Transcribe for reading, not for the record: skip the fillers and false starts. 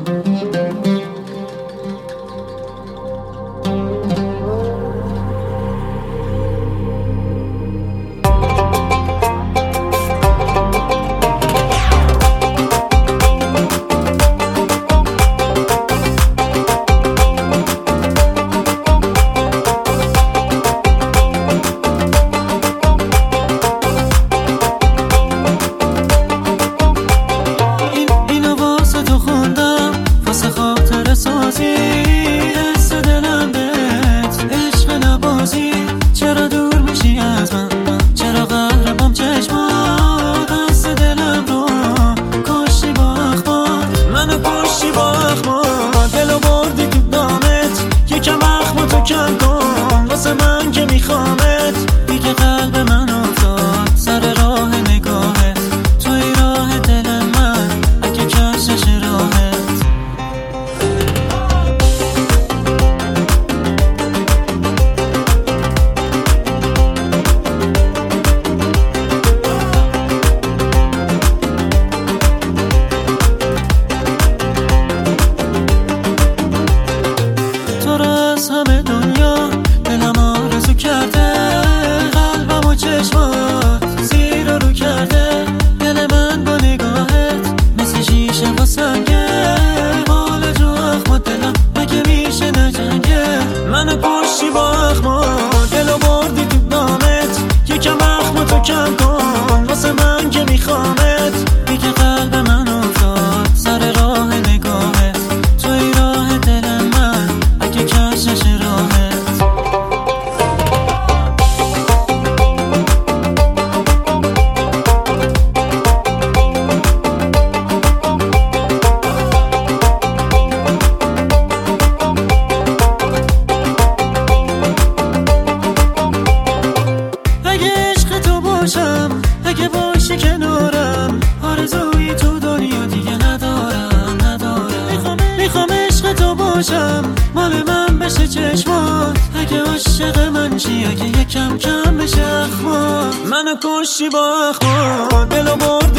چرا دور میشی از من؟ چرا قهربام چشمات؟ دست دلم رو کشتی با اخبار، منو کشتی با اخبار. دلو بردی تو دامت، یکم اخماتو کم کن واسه من که میخوامت. دیگه قلب من افتاد سر راه نگاهت، توی راه دل من اگه کشش راهت. همه دنیا دلم آرزو کرده، قلبم و چشمات زیر رو کرده. دل من با نگاهت مثل شیشه با سنگه، حال جو اخمات دلم مگه میشه نجنگه. منو کشتی با اخمات، دلو بردی تو دامت، یکم اخماتو کم کن واسه من که میخوامت. دیگه قلب من افتاد سر راه نگاهت، توی راه دل من اگه کشش راهت. اگه عشق تو باشم، اگه باشی کنارم، آرزویی تو دنیا دیگه ندارم. میخوام عشق تو باشم، مال من بشه چشمات. اگه عاشق من چی، اگه یکم کم بشه اخمات. منو کشتی با اخمات، دلو برد